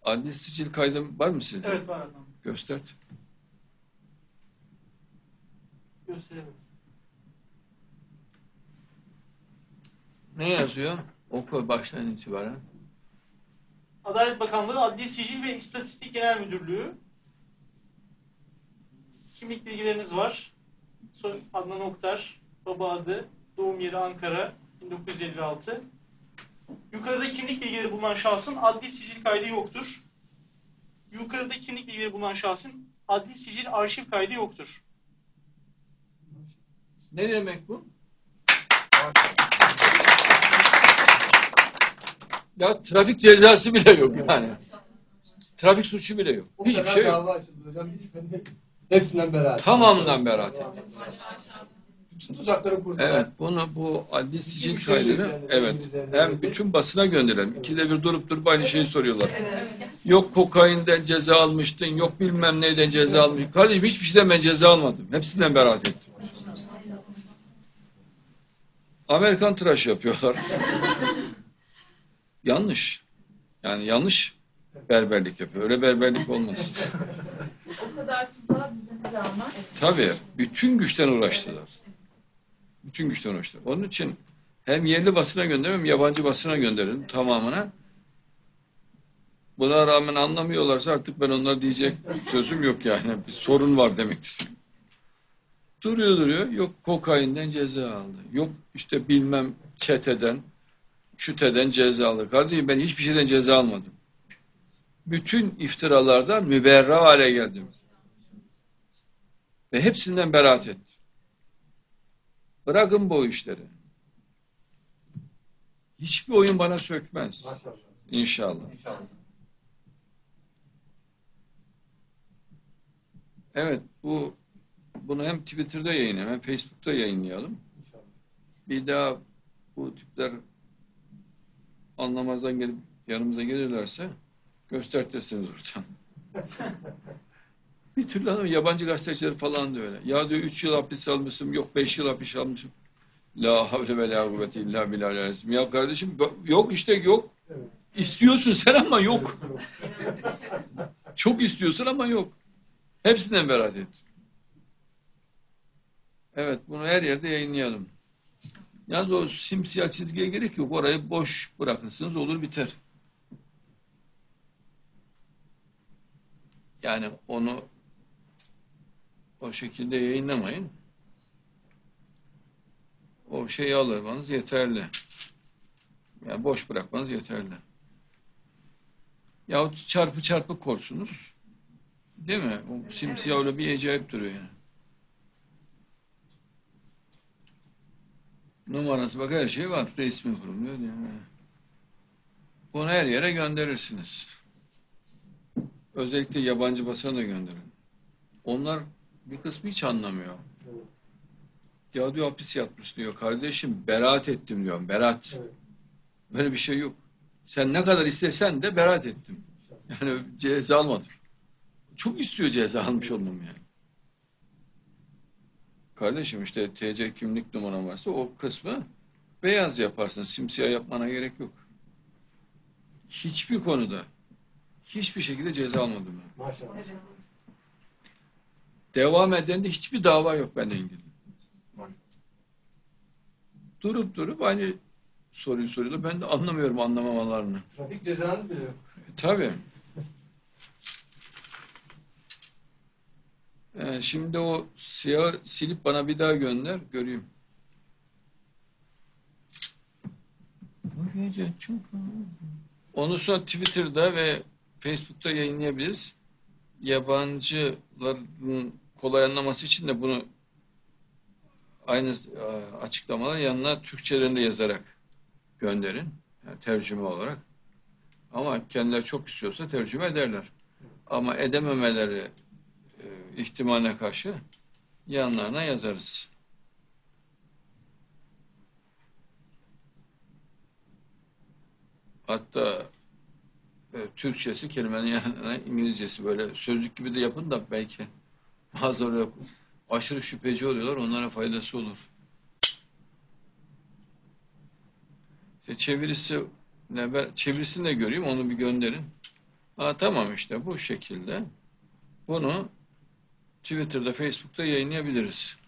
Adli sicil kaydı var mı sizde? Evet, var efendim. Göster. Gösterelim. Ne yazıyor? Oku baştan itibaren. Adalet Bakanlığı Adli Sicil ve İstatistik Genel Müdürlüğü. Kimlik bilgileriniz var. Adnan Oktar, baba adı, doğum yeri Ankara, 1956. Yukarıda kimlik bilgileri bulunan şahsın adli sicil kaydı yoktur. Yukarıda kimlik bilgileri bulunan şahsın adli sicil arşiv kaydı yoktur. Ne demek bu? Ya trafik cezası bile yok yani. Trafik suçu bile yok. Hiçbir şey yok. Dava açıldı hocam. Hepsinden beraat. Tamamından beraat. Bütün tuzakları kurdular. Evet, bu adli sicil kaydını hem bütün basına gönderelim. İkide bir durup aynı şeyi soruyorlar. Yok kokainden ceza almıştın, yok bilmem neyden ceza almıştın. Kardeşim hiçbir şeyden ben ceza almadım. Hepsinden beraat ettim. Amerikan tıraşı yapıyorlar. Yanlış. Yani yanlış berberlik yapıyor. Öyle berberlik olmaz. O kadar tuzağa düzene rağmen. Tabii. Bütün güçten uğraştılar. Bütün güçten uğraştılar. Onun için hem yerli basına gönderelim, yabancı basına gönderelim tamamına. Buna rağmen anlamıyorlarsa artık ben onlara diyecek sözüm yok yani. Bir sorun var demektir. Duruyor. Yok kokainden ceza aldı. Yok işte bilmem çeteden ceza aldı. Kardeşim ben hiçbir şeyden ceza almadım. Bütün iftiralardan müberra hale geldim. Ve hepsinden beraat ettim. Bırakın bu işleri. Hiçbir oyun bana sökmez. İnşallah. Evet, bunu hem Twitter'da yayınlayalım hem Facebook'ta yayınlayalım. Bir daha bu tipler anlamazdan gelip yanımıza gelirlerse göstertirsiniz oradan. Bir türlü adam, yabancı gazeteciler falan da öyle. Ya diyor 3 yıl hapis almışım, yok 5 yıl hapis almışım. La havle ve la kuvvete illa billah. Ya kardeşim yok işte yok. İstiyorsun sen ama yok. Çok istiyorsun ama yok. Hepsinden beraat et. Evet, bunu her yerde yayınlayalım. Yalnız o simsiyah çizgiye gerek yok. Orayı boş bırakırsınız, olur biter. Yani onu o şekilde yayınlamayın. O şeyi alırmanız yeterli. Yani boş bırakmanız yeterli. Yahut çarpı korsunuz. Değil mi? O simsiyah öyle bir acayip duruyor yani. Numarası bak her şey var. Resmi kurum diyor yani. Bunu her yere gönderirsiniz. Özellikle yabancı basına da gönderin. Onlar bir kısmı hiç anlamıyor. Ya diyor hapis yatmış diyor. Kardeşim beraat ettim diyorum. Beraat. Böyle bir şey yok. Sen ne kadar istesen de beraat ettim. Yani ceza almadım. Çok istiyor ceza almış olmam yani. Kardeşim işte TC kimlik numaran varsa o kısmı beyaz yaparsın. Simsiyah yapmana gerek yok. Hiçbir konuda hiçbir şekilde ceza almadım ben. Maşallah. Devam eden de hiçbir dava yok benimle ilgili. Durup aynı soruyu soruyorlar. Ben de anlamıyorum anlamamalarını. Trafik cezanız bile yok. Tabii. Şimdi o siyah silip bana bir daha gönder. Göreyim. Onu sonra Twitter'da ve Facebook'ta yayınlayabiliriz. Yabancıların kolay anlaması için de bunu aynı açıklamaların yanına Türkçelerinde yazarak gönderin. Yani tercüme olarak. Ama kendileri çok istiyorsa tercüme ederler. Ama edememeleri ihtimaline karşı yanlarına yazarız. Hatta Türkçesi kelimenin yanına İngilizcesi böyle sözlük gibi de yapın da belki bazıları aşırı şüpheci oluyorlar, onlara faydası olur. İşte çevirisini de göreyim, onu bir gönderin. Ha, tamam işte bu şekilde. Bunu Twitter'da, Facebook'ta yayınlayabiliriz.